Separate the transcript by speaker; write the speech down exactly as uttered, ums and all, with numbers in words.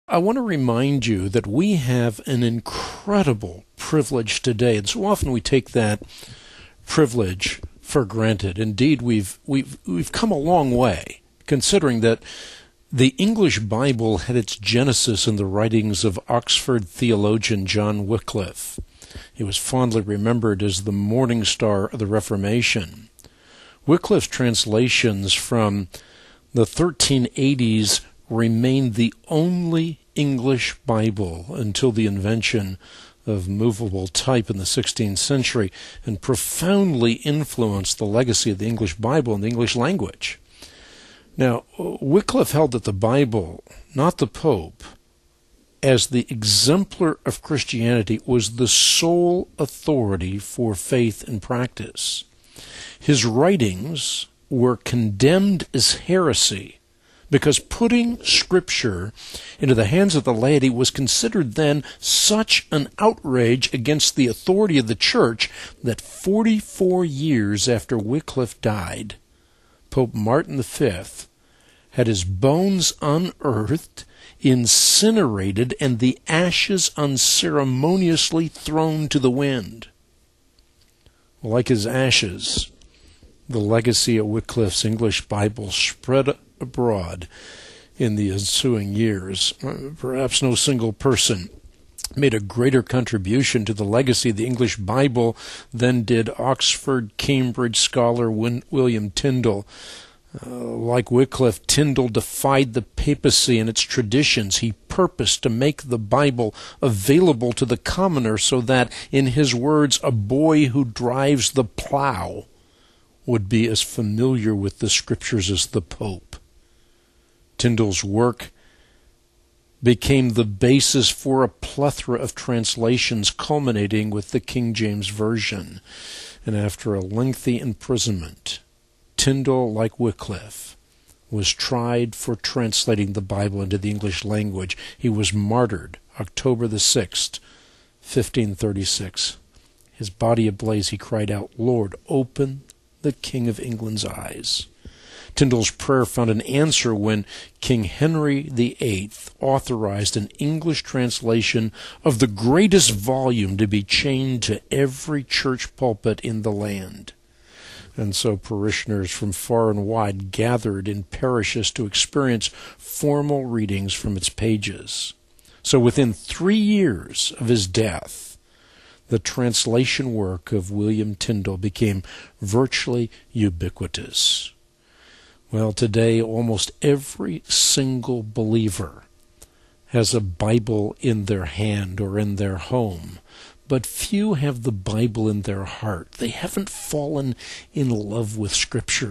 Speaker 1: I want to remind you that we have an incredible privilege today, and so often we take that privilege for granted. Indeed, we've we've we've come a long way, considering that the English Bible had its genesis in the writings of Oxford theologian John Wycliffe. He was fondly remembered as the morning star of the Reformation. Wycliffe's translations from the thirteen eighties remained the only English Bible until the invention of movable type in the sixteenth century, and profoundly influenced the legacy of the English Bible and the English language. Now, Wycliffe held that the Bible, not the Pope, as the exemplar of Christianity, was the sole authority for faith and practice. His writings were condemned as heresy because putting Scripture into the hands of the laity was considered then such an outrage against the authority of the Church that forty-four years after Wycliffe died, Pope Martin the Fifth had his bones unearthed, incinerated, and the ashes unceremoniously thrown to the wind. Like his ashes, the legacy of Wycliffe's English Bible spread abroad in the ensuing years. Perhaps no single person made a greater contribution to the legacy of the English Bible than did Oxford, Cambridge scholar Win- William Tyndale. Uh, like Wycliffe, Tyndale defied the papacy and its traditions. He purposed to make the Bible available to the commoner so that, in his words, a boy who drives the plow would be as familiar with the Scriptures as the Pope. Tyndale's work became the basis for a plethora of translations, culminating with the King James Version. And after a lengthy imprisonment, Tyndale, like Wycliffe, was tried for translating the Bible into the English language. He was martyred October the sixth, fifteen thirty-six. His body ablaze, he cried out, "Lord, open the King of England's eyes." Tyndale's prayer found an answer when King Henry the Eighth authorized an English translation of the greatest volume to be chained to every church pulpit in the land. And so parishioners from far and wide gathered in parishes to experience formal readings from its pages. So within three years of his death, the translation work of William Tyndale became virtually ubiquitous. Well, today almost every single believer has a Bible in their hand or in their home, but few have the Bible in their heart. They haven't fallen in love with Scripture.